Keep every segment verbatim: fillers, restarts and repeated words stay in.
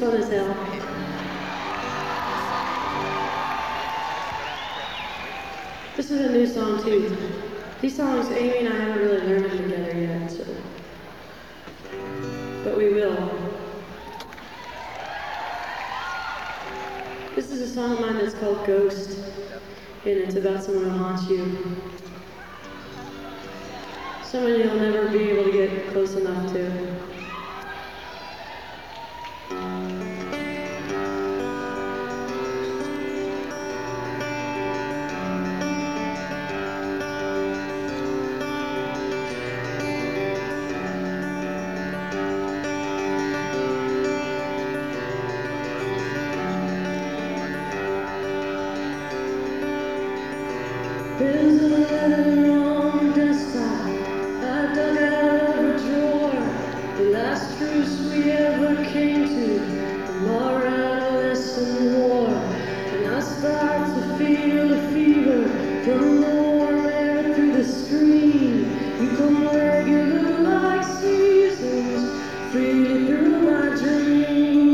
fun as hell. This is a new song too. These songs, Amy and I haven't really learned them together yet, so. But we will. This is a song of mine that's called Ghost, and it's about someone who haunts you. Someone you'll never be able to get close enough to. There's a letter on the desktop I dug out of a drawer. The last truce we ever came to from our adolescent war. And I start to feel the fever from the warm air through the screen. You come regular like seasons, freely through my dreams.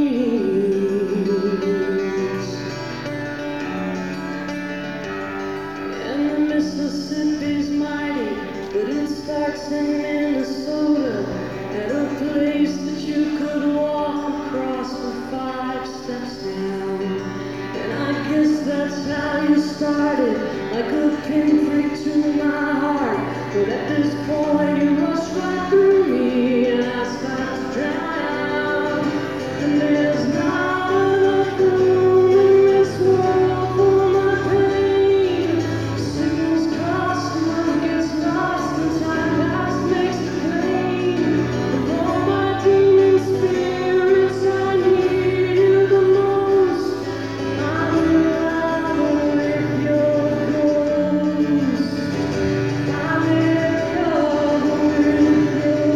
Mississippi's mighty, but it starts in Minnesota, at a place that you could walk across with five steps down. And I guess that's how you started, like a pinprick to my heart. But at this point you rush right through me, and I start to drown. And there's not enough room in this world for my pain. Signals cross, one gets lost, and time past makes it plain. Of all my demon spirits, I need you the most. I'm in love with your ghost. I'm in love with your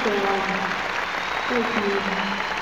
Thank you.